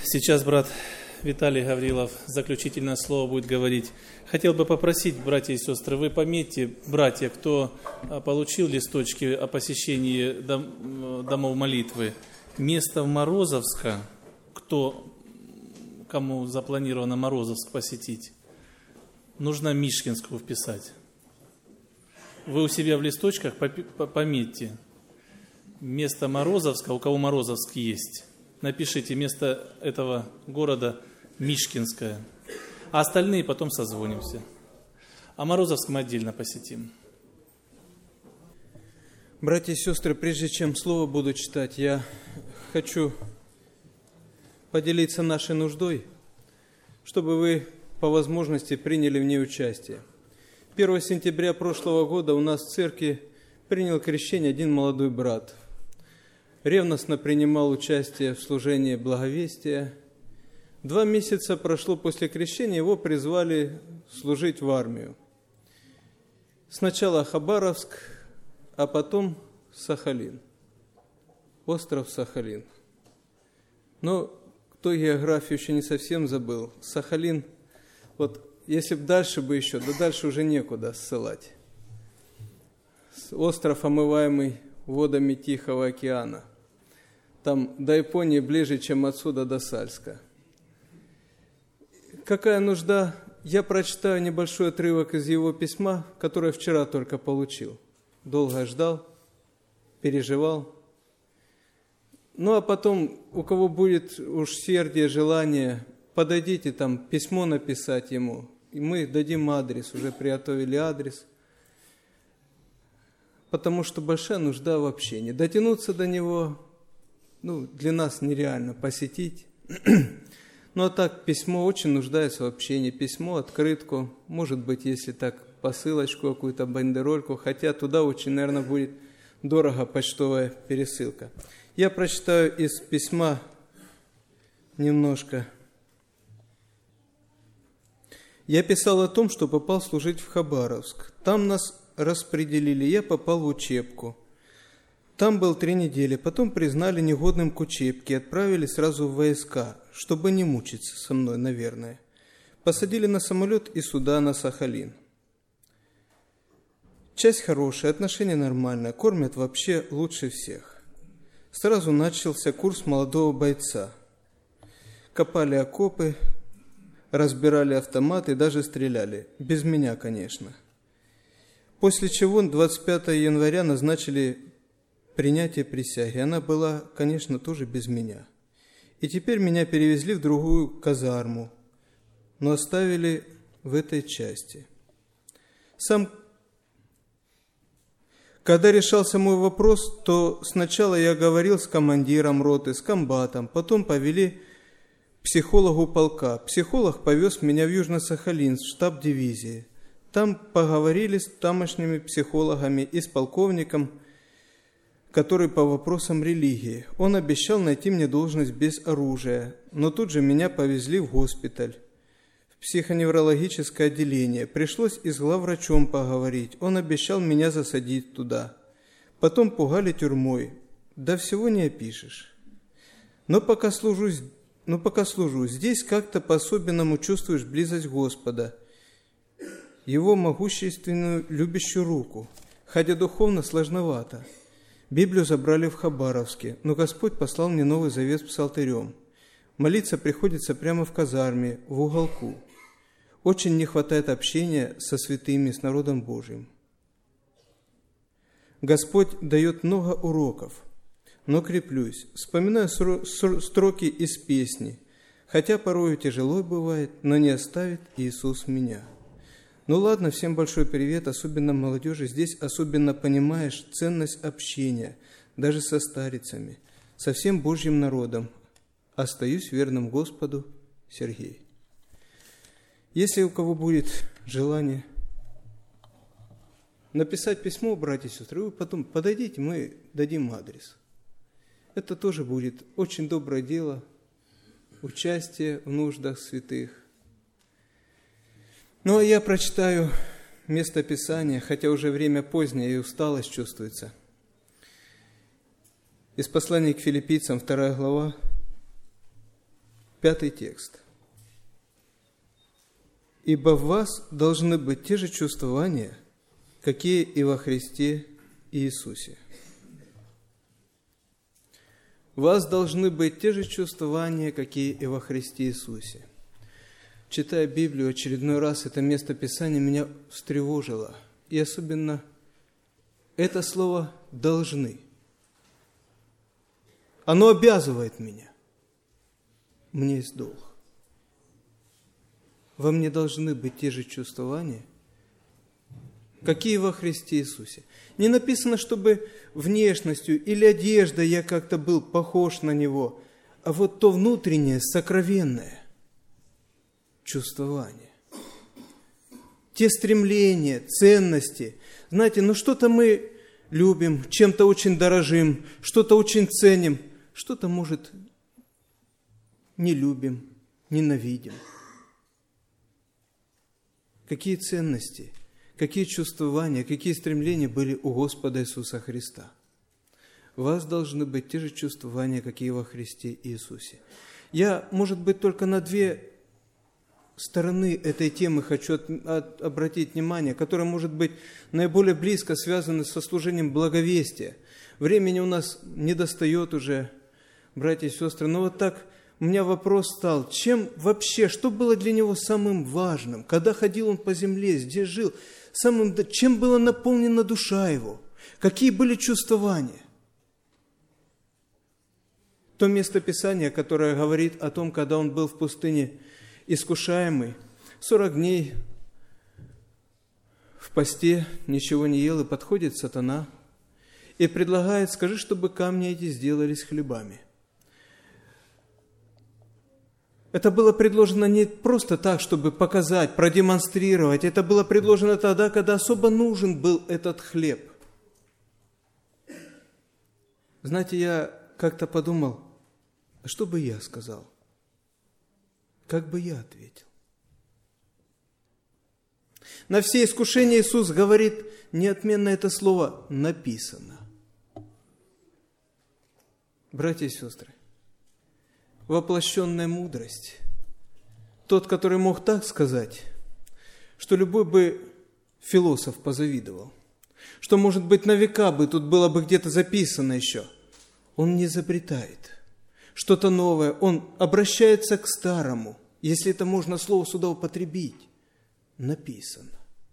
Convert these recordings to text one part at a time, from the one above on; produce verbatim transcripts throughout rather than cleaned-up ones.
Сейчас брат Виталий Гаврилов заключительное слово будет говорить. Хотел бы попросить, братья и сестры, вы пометьте, братья, кто получил листочки о посещении дом, домов молитвы, место в Морозовске, кто, кому запланировано Морозовск посетить, нужно Мишкинскую вписать. Вы у себя в листочках пометьте место Морозовска, у кого Морозовск есть. Напишите место этого города Мишкинское. А остальные потом созвонимся. А Морозовск мы отдельно посетим. Братья и сестры, прежде чем слово буду читать, я хочу поделиться нашей нуждой, чтобы вы по возможности приняли в ней участие. первого сентября прошлого года у нас в церкви принял крещение один молодой брат. Ревностно принимал участие в служении благовестия. Два месяца прошло после крещения, его призвали служить в армию. Сначала Хабаровск, а потом Сахалин, остров Сахалин. Но кто географию еще не совсем забыл, Сахалин, вот если бы дальше бы еще, да дальше уже некуда ссылать. Остров, омываемый водами Тихого океана. Там до Японии ближе, чем отсюда до Сальска. Какая нужда? Я прочитаю небольшой отрывок из его письма, которое вчера только получил. Долго ждал, переживал. Ну, а потом, у кого будет уж сердие, желание, подойдите там, письмо написать ему. И мы дадим адрес, уже приготовили адрес. Потому что большая нужда в общении. Дотянуться до него, ну, для нас нереально посетить. Ну, а так, письмо очень нуждается в общении. Письмо, открытку, может быть, если так, посылочку, какую-то бандерольку. Хотя туда очень, наверное, будет дорого почтовая пересылка. Я прочитаю из письма немножко. Я писал о том, что попал служить в Хабаровск. Там нас распределили, я попал в учебку. Там был три недели, потом признали негодным к учебке и отправили сразу в войска, чтобы не мучиться со мной, наверное. Посадили на самолет и сюда, на Сахалин. Часть хорошая, отношения нормальные, кормят вообще лучше всех. Сразу начался курс молодого бойца. Копали окопы, разбирали автоматы и даже стреляли. Без меня, конечно. После чего двадцать пятого января назначили принятие присяги. Она была, конечно, тоже без меня. И теперь меня перевезли в другую казарму, но оставили в этой части. Сам, когда решался мой вопрос, то сначала я говорил с командиром роты, с комбатом, потом повели к психологу полка. Психолог повез меня в Южно-Сахалинск, в штаб дивизии. Там поговорили с тамошними психологами и с полковником, который по вопросам религии. Он обещал найти мне должность без оружия, но тут же меня повезли в госпиталь, в психоневрологическое отделение. Пришлось и с главврачом поговорить. Он обещал меня засадить туда. Потом пугали тюрьмой. Да всего не опишешь. Но пока служу, но пока служу здесь, как-то по-особенному чувствуешь близость Господа, Его могущественную любящую руку, хотя духовно сложновато. Библию забрали в Хабаровске, но Господь послал мне Новый Завет с псалтырем. Молиться приходится прямо в казарме, в уголку. Очень не хватает общения со святыми, с народом Божьим. Господь дает много уроков, но креплюсь. Вспоминаю строки из песни, хотя порою тяжело бывает, но не оставит Иисус меня. Ну ладно, всем большой привет, особенно молодежи. Здесь особенно понимаешь ценность общения, даже со старицами, со всем Божьим народом. Остаюсь верным Господу, Сергей. Если у кого будет желание написать письмо, братья и сестры, вы потом подойдите, мы дадим адрес. Это тоже будет очень доброе дело, участие в нуждах святых. Ну, а я прочитаю место Писания, хотя уже время позднее и усталость чувствуется. Из послания к филиппийцам, вторая глава, Пятый текст. «Ибо в вас должны быть те же чувствования, какие и во Христе Иисусе». У вас должны быть те же чувствования, какие и во Христе Иисусе. Читая Библию очередной раз, это место Писания меня встревожило. И особенно это слово «должны». Оно обязывает меня. Мне есть долг. Во мне должны быть те же чувствования, какие во Христе Иисусе. Не написано, чтобы внешностью или одеждой я как-то был похож на Него, а вот то внутреннее, сокровенное чувствование. Те стремления, ценности. Знаете, ну что-то мы любим, чем-то очень дорожим, что-то очень ценим, что-то, может, не любим, ненавидим. Какие ценности, какие чувствования, какие стремления были у Господа Иисуса Христа? У вас должны быть те же чувствования, какие во Христе Иисусе. Я, может быть, только на две стороны этой темы хочу от, от, обратить внимание, которые, может быть, наиболее близко связаны со служением благовестия. Времени у нас не достает уже, братья и сестры, но вот так у меня вопрос стал, чем вообще, что было для него самым важным, когда ходил он по земле, здесь жил, самым, чем была наполнена душа его, какие были чувствования. То место Писания, которое говорит о том, когда он был в пустыне искушаемый, сорок дней в посте, ничего не ел, и подходит сатана и предлагает: скажи, чтобы камни эти сделались хлебами. Это было предложено не просто так, чтобы показать, продемонстрировать. Это было предложено тогда, когда особо нужен был этот хлеб. Знаете, я как-то подумал, а что бы я сказал? Как бы я ответил? На все искушения Иисус говорит неотменно это слово «написано». Братья и сестры, воплощенная мудрость. Тот, который мог так сказать, что любой бы философ позавидовал, что, может быть, на века бы тут было бы где-то записано еще. Он не изобретает что-то новое, он обращается к старому, если это можно слово сюда употребить. Написано.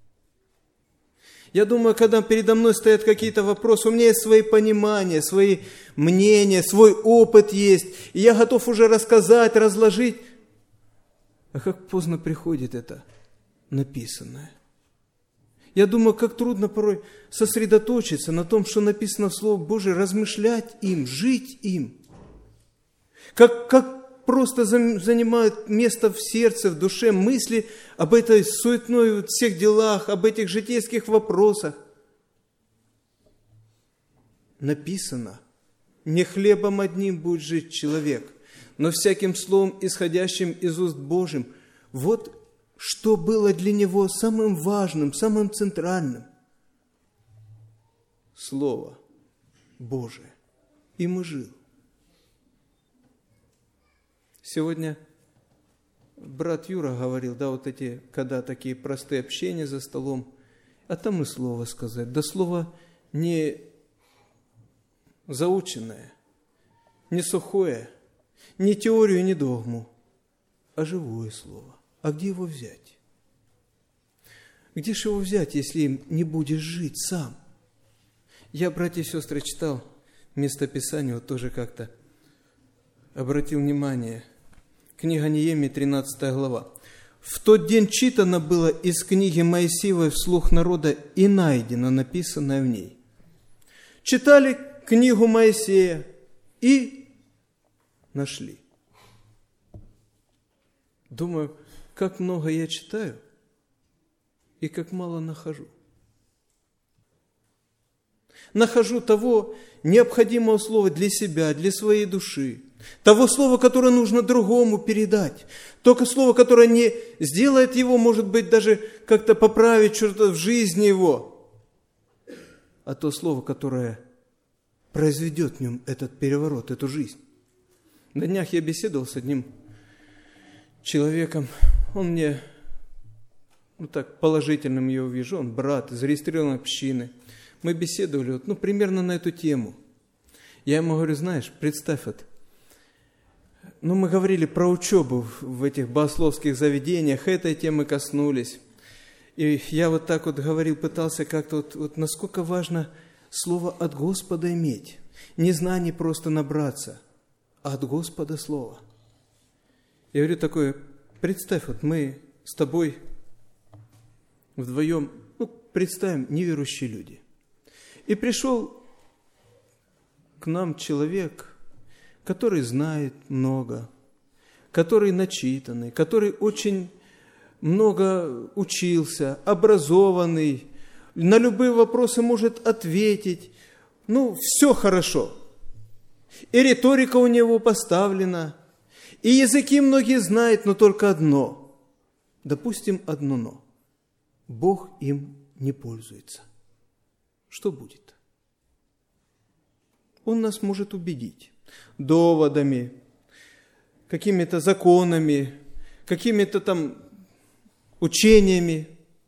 Я думаю, когда передо мной стоят какие-то вопросы, у меня есть свои понимания, свои мнения, свой опыт есть, и я готов уже рассказать, разложить. А как поздно приходит это написанное. Я думаю, как трудно порой сосредоточиться на том, что написано в Слове Божие, размышлять им, жить им. Как, как просто занимают место в сердце, в душе мысли об этой суетной всех делах, об этих житейских вопросах. Написано, не хлебом одним будет жить человек, но всяким словом, исходящим из уст Божьим. Вот что было для него самым важным, самым центральным. Слово Божие. Им и жил. Сегодня брат Юра говорил, да, вот эти, когда такие простые общения за столом, а там и слово сказать. Да слово не заученное, не сухое, не теорию, не догму, а живое слово. А где его взять? Где же его взять, если им не будешь жить сам? Я, братья и сестры, читал местописание, вот тоже как-то обратил внимание. Книга Неемии, тринадцатая глава. В тот день читано было из книги Моисеевой вслух народа и найдено написанное в ней. Читали книгу Моисея и нашли. Думаю, как много я читаю и как мало нахожу. Нахожу того необходимого слова для себя, для своей души. Того слова, которое нужно другому передать. Только слово, которое не сделает его, может быть, даже как-то поправить что-то в жизни его. А то слово, которое произведет в нем этот переворот, эту жизнь. На днях я беседовал с одним человеком, он мне, ну так, положительным я увижу, он брат из зарегистрированной общины. Мы беседовали, вот, ну, примерно на эту тему. Я ему говорю, знаешь, представь, вот, ну, мы говорили про учебу в этих богословских заведениях, этой темы коснулись. И я вот так вот говорил, пытался как-то, вот, вот насколько важно слово от Господа иметь. Не знание просто набраться, а от Господа слово. Я говорю такое, представь, вот мы с тобой вдвоем, ну, представим, неверующие люди. И пришел к нам человек, который знает много, который начитанный, который очень много учился, образованный, на любые вопросы может ответить. Ну, все хорошо. И риторика у него поставлена, и языки многие знают, но только одно. Допустим, одно «но». Бог им не пользуется. Что будет? Он нас может убедить доводами, какими-то законами, какими-то там учениями,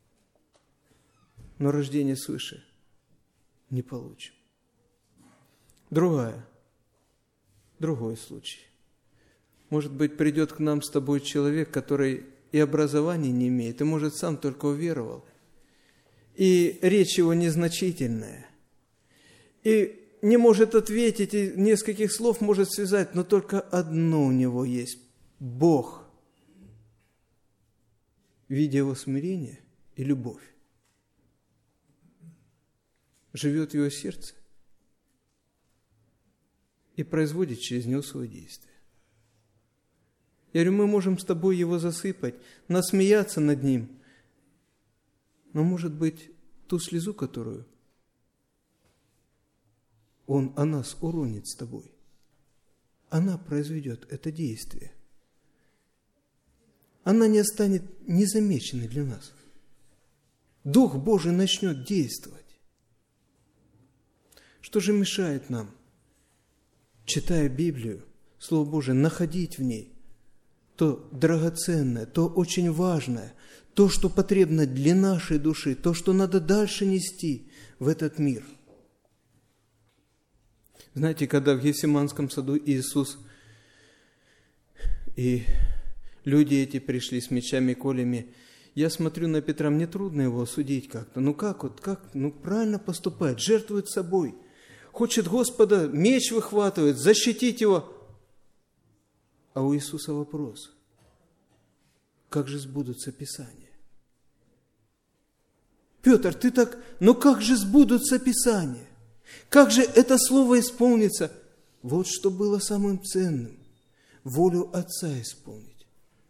но рождение свыше не получим. Другая, другой случай. Может быть, придет к нам с тобой человек, который и образования не имеет, и, может, сам только уверовал, и речь его незначительная, и не может ответить, и нескольких слов может связать, но только одно у него есть – Бог, видя его смирение и любовь, живет в его сердце и производит через него свое действие. Я говорю, мы можем с тобой его засыпать, насмеяться над ним, но, может быть, ту слезу, которую он о нас уронит с тобой, она произведет это действие. Она не останет незамеченной для нас. Дух Божий начнет действовать. Что же мешает нам, читая Библию, Слово Божие, находить в ней то драгоценное, то очень важное, то, что потребно для нашей души, то, что надо дальше нести в этот мир? Знаете, когда в Гефсиманском саду Иисус и люди эти пришли с мечами и колями, я смотрю на Петра, мне трудно его осудить как-то. Ну как вот, как, ну правильно поступает, жертвует собой. Хочет Господа, меч выхватывает, защитить его. А у Иисуса вопрос, как же сбудутся Писания? Петр, ты так, ну как же сбудутся Писания? Как же это слово исполнится? Вот что было самым ценным. Волю Отца исполнить.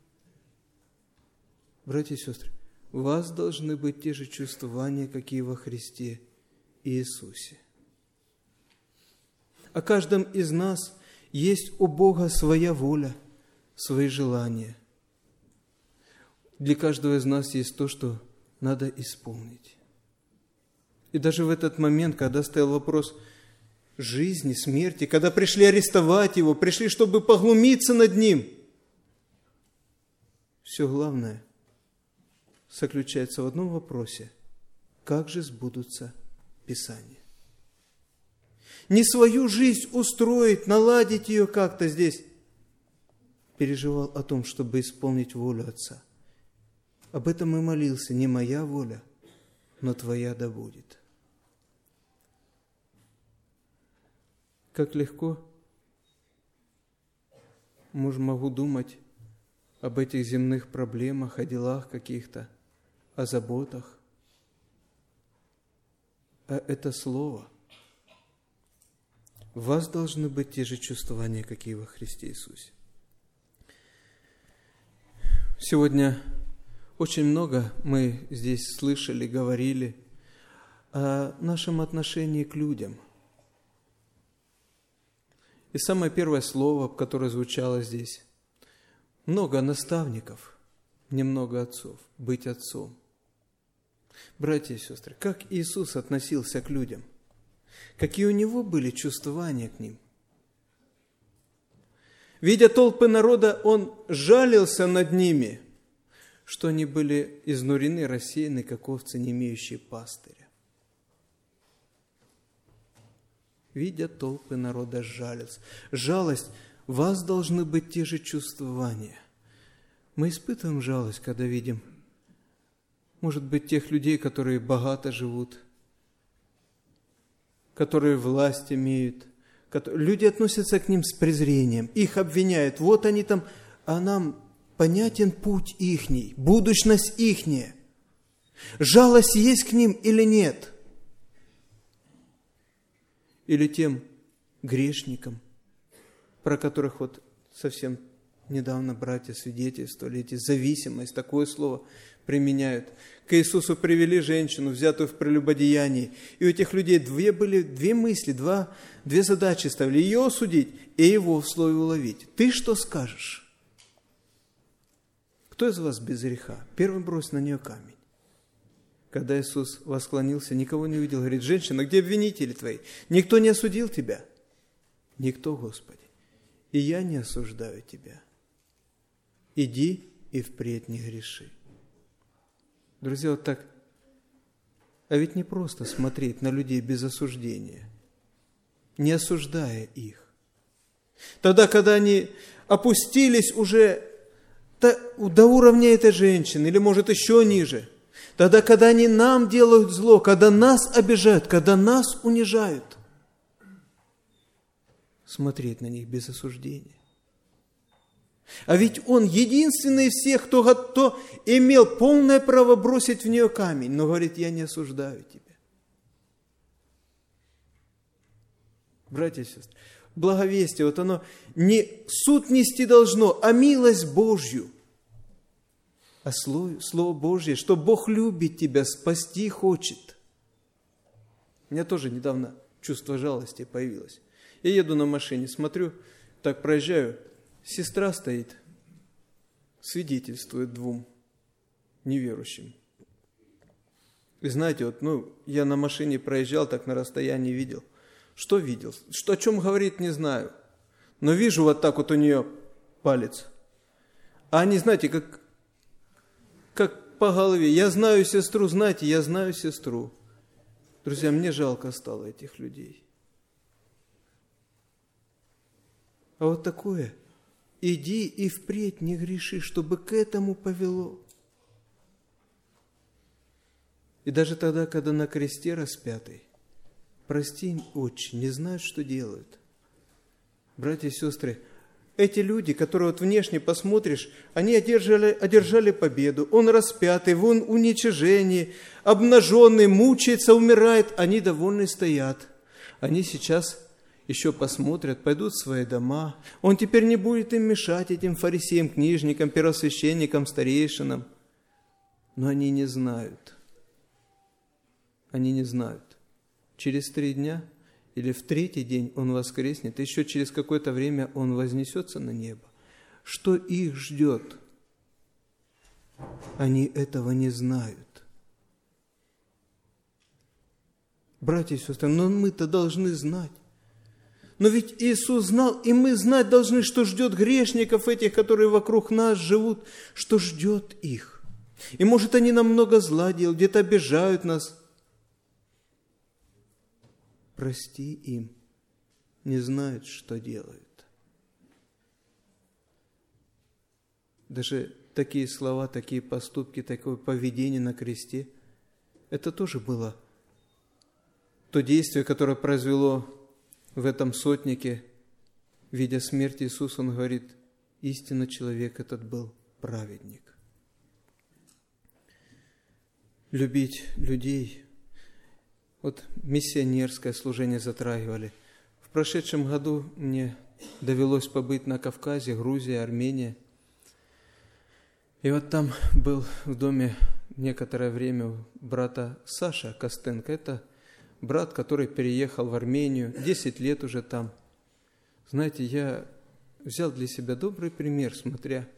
Братья и сестры, у вас должны быть те же чувствования, какие во Христе Иисусе. О каждом из нас есть у Бога своя воля, свои желания. Для каждого из нас есть то, что надо исполнить. И даже в этот момент, когда стоял вопрос жизни, смерти, когда пришли арестовать его, пришли, чтобы поглумиться над ним, все главное заключается в одном вопросе: как же сбудутся Писания? Не свою жизнь устроить, наладить ее как-то здесь. Переживал о том, чтобы исполнить волю Отца. Об этом и молился: не моя воля, но Твоя да будет. Как легко могу думать об этих земных проблемах, о делах каких-то, о заботах. А это слово. У вас должны быть те же чувствования, какие во Христе Иисусе. Сегодня очень много мы здесь слышали, говорили о нашем отношении к людям. И самое первое слово, которое звучало здесь: много наставников, немного отцов, быть отцом. Братья и сестры, как Иисус относился к людям? Какие у Него были чувствования к ним? Видя толпы народа, он жалился над ними, что они были изнурены, рассеяны, как овцы, не имеющие пастыря. Видя толпы народа, жалился. Жалость. В вас должны быть те же чувствования. Мы испытываем жалость, когда видим, может быть, тех людей, которые богато живут, которые власть имеют. Люди относятся к ним с презрением, их обвиняют. Вот они там, а нам понятен путь ихний, будущность ихняя. Жалость есть к ним или нет? Или тем грешникам, про которых вот совсем недавно братья свидетельствовали, эти зависимость, такое слово применяют. К Иисусу привели женщину, взятую в прелюбодеянии, и у этих людей две были две мысли, два, две задачи ставили: ее осудить и его в слове уловить. Ты что скажешь? Кто из вас без греха? Первым брось на нее камень. Когда Иисус восклонился, никого не увидел, говорит: женщина, где обвинители твои? Никто не осудил тебя? Никто, Господи. И я не осуждаю тебя. Иди и впредь не греши. Друзья, вот так. А ведь не просто смотреть на людей без осуждения, не осуждая их. Тогда, когда они опустились уже до уровня этой женщины, или, может, еще ниже, тогда, когда они нам делают зло, когда нас обижают, когда нас унижают, смотреть на них без осуждения. А ведь он единственный из всех, кто, кто имел полное право бросить в нее камень, но говорит: я не осуждаю тебя. Братья и сестры, благовестие, вот оно не суд нести должно, а милость Божью. А слово, слово Божье, что Бог любит тебя, спасти хочет. У меня тоже недавно чувство жалости появилось. Я еду на машине, смотрю, так проезжаю, сестра стоит, свидетельствует двум неверующим. И знаете, вот, ну, я на машине проезжал, так на расстоянии видел. Что видел? Что, о чем говорит, не знаю. Но вижу вот так вот у нее палец. А они, знаете, как, как по голове. Я знаю сестру, знаете, я знаю сестру. Друзья, мне жалко стало этих людей. А вот такое: иди и впредь не греши, чтобы к этому повело. И даже тогда, когда на кресте распятый, прости им, Отче, не знают, что делают. Братья и сестры, эти люди, которые вот внешне посмотришь, они одержали, одержали победу. Он распятый, вон уничижении, обнаженный, мучается, умирает. Они довольны стоят. Они сейчас еще посмотрят, пойдут в свои дома. Он теперь не будет им мешать, этим фарисеям, книжникам, первосвященникам, старейшинам. Но они не знают. Они не знают. Через три дня или в третий день он воскреснет, еще через какое-то время он вознесется на небо. Что их ждет? Они этого не знают. Братья и сестры, но мы-то должны знать. Но ведь Иисус знал, и мы знать должны, что ждет грешников этих, которые вокруг нас живут, что ждет их. И может, они нам много зла делают, где-то обижают нас. Прости им, не знают, что делают. Даже такие слова, такие поступки, такое поведение на кресте, это тоже было то действие, которое произвело в этом сотнике, видя смерть Иисуса, он говорит: истинно человек этот был праведник. Любить людей. Вот миссионерское служение затрагивали. В прошедшем году мне довелось побыть на Кавказе, Грузия, Армения. И вот там был в доме некоторое время брата Саша Костенко. Это брат, который переехал в Армению, десять лет уже там. Знаете, я взял для себя добрый пример, смотря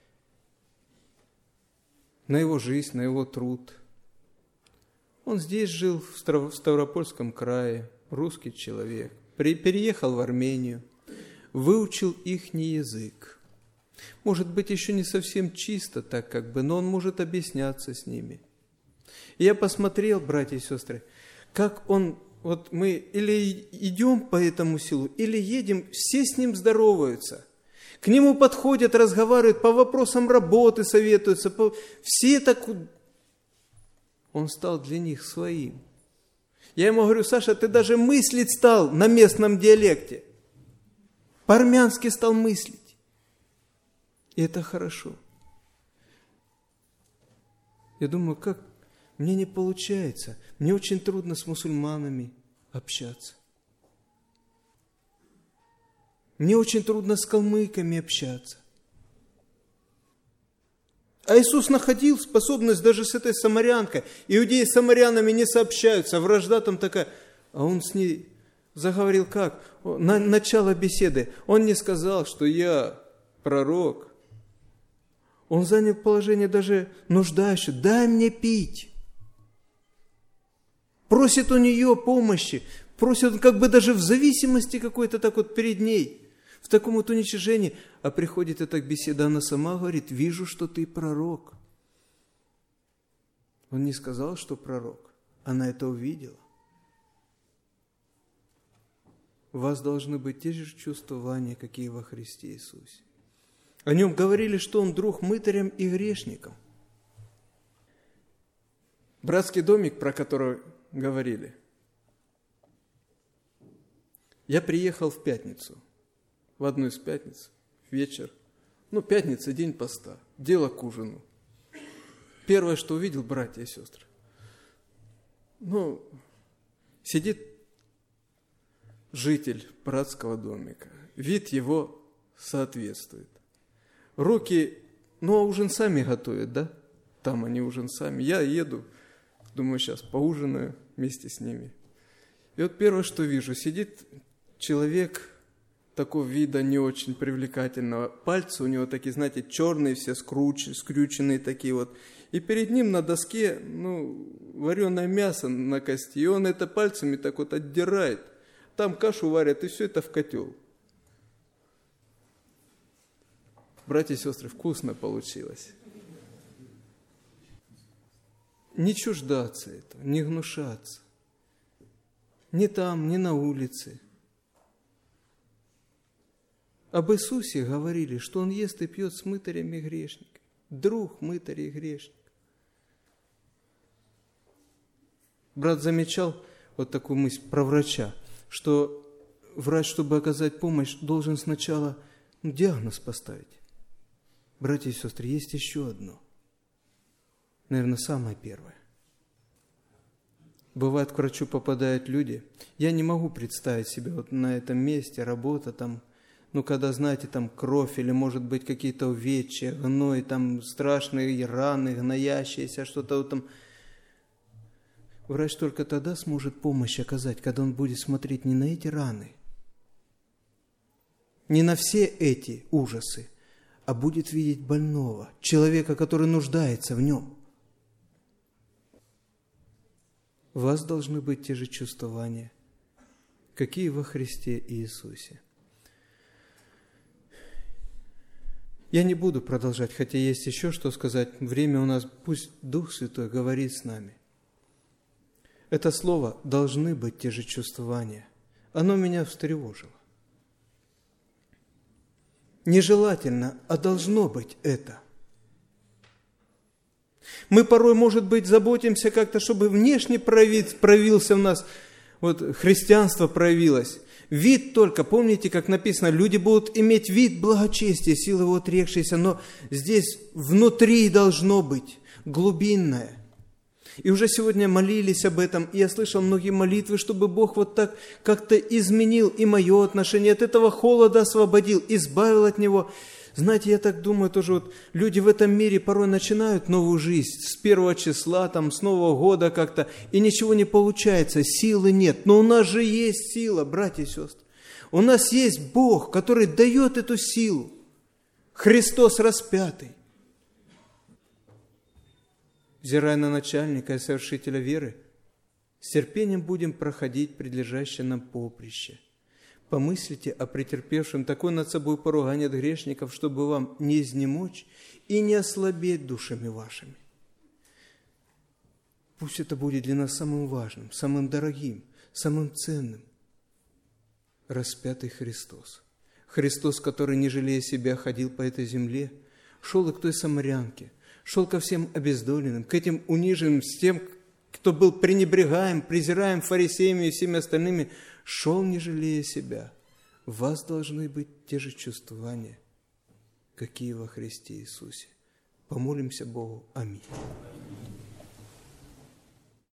на его жизнь, на его труд. Он здесь жил, в Ставропольском крае, русский человек. Переехал в Армению. выучил ихний язык. Может быть, еще не совсем чисто так как бы, но он может объясняться с ними. И я посмотрел, братья и сестры, как он, вот мы или идем по этому селу, или едем, все с ним здороваются. К нему подходят, разговаривают, по вопросам работы советуются. По... Все так... Он стал для них своим. Я ему говорю: Саша, ты даже мыслить стал на местном диалекте. По-армянски стал мыслить. И это хорошо. Я думаю, как мне не получается. Мне очень трудно с мусульманами общаться. Мне очень трудно с калмыками общаться. А Иисус находил способность даже с этой самарянкой. Иудеи с самарянами не сообщаются, вражда там такая. А он с ней заговорил как? На начало беседы. Он не сказал, что я пророк. Он занял положение даже нуждающего. Дай мне пить. Просит у нее помощи. Просит как бы даже в зависимости какой-то так вот перед ней. В таком вот уничижении. А приходит эта беседа, она сама говорит: вижу, что ты пророк. Он не сказал, что пророк. Она это увидела. У вас должны быть те же чувствования, какие во Христе Иисусе. О нем говорили, что он друг мытарям и грешникам. Братский домик, про который говорили. Я приехал в пятницу. В одну из пятниц, вечер. Ну, пятница, день поста. Дело к ужину. Первое, что увидел, братья и сестры. Ну, сидит житель братского домика. Вид его соответствует. Руки, ну, а ужин сами готовят, да? Там они ужин сами. Я еду, думаю, сейчас поужинаю вместе с ними. И вот первое, что вижу, сидит человек такого вида не очень привлекательного. Пальцы у него такие, знаете, черные все, скруч, скрюченные такие вот. И перед ним на доске, ну, вареное мясо на кости. И он это пальцами так вот отдирает. Там кашу варят, и все это в котел. Братья и сестры, вкусно получилось. Не чуждаться этого, не гнушаться. Ни там, ни на улице. Об Иисусе говорили, что Он ест и пьет с мытарями и грешниками. Друг мытаря и грешника. Брат замечал вот такую мысль про врача, что врач, чтобы оказать помощь, должен сначала ну, диагноз поставить. Братья и сестры, есть еще одно. Наверное, самое первое. Бывает, к врачу попадают люди. Я не могу представить себе вот на этом месте работа там, ну, когда, знаете, там кровь или, может быть, какие-то увечья, гной, там страшные раны, гноящиеся, что-то вот там. Врач только тогда сможет помощь оказать, когда он будет смотреть не на эти раны, не на все эти ужасы, а будет видеть больного, человека, который нуждается в нем. У вас должны быть те же чувствования, какие во Христе Иисусе. Я не буду продолжать, хотя есть еще что сказать. Время у нас, пусть Дух Святой говорит с нами. Это слово «должны быть те же чувствования». Оно меня встревожило. Нежелательно, а должно быть это. Мы порой, может быть, заботимся как-то, чтобы внешне проявился в нас, вот христианство проявилось. Вид только, помните, как написано, люди будут иметь вид благочестия, силы его отрекшиеся, но здесь внутри должно быть глубинное. И уже сегодня молились об этом, и я слышал многие молитвы, чтобы Бог вот так как-то изменил и мое отношение, от этого холода освободил, избавил от него. Знаете, я так думаю, тоже вот люди в этом мире порой начинают новую жизнь с первого числа, там, с Нового года как-то, и ничего не получается, силы нет. Но у нас же есть сила, братья и сестры. У нас есть Бог, который дает эту силу. Христос распятый. Взирая на начальника и совершителя веры, с терпением будем проходить предлежащее нам поприще. Помыслите о претерпевшем такое над собой поругание от грешников, чтобы вам не изнемочь и не ослабеть душами вашими. Пусть это будет для нас самым важным, самым дорогим, самым ценным. Распятый Христос. Христос, который, не жалея себя, ходил по этой земле, шел и к той самарянке, шел ко всем обездоленным, к этим униженным, с тем, кто был пренебрегаем, презираем фарисеями и всеми остальными, шел, не жалея себя. У вас должны быть те же чувствования, какие во Христе Иисусе. Помолимся Богу. Аминь.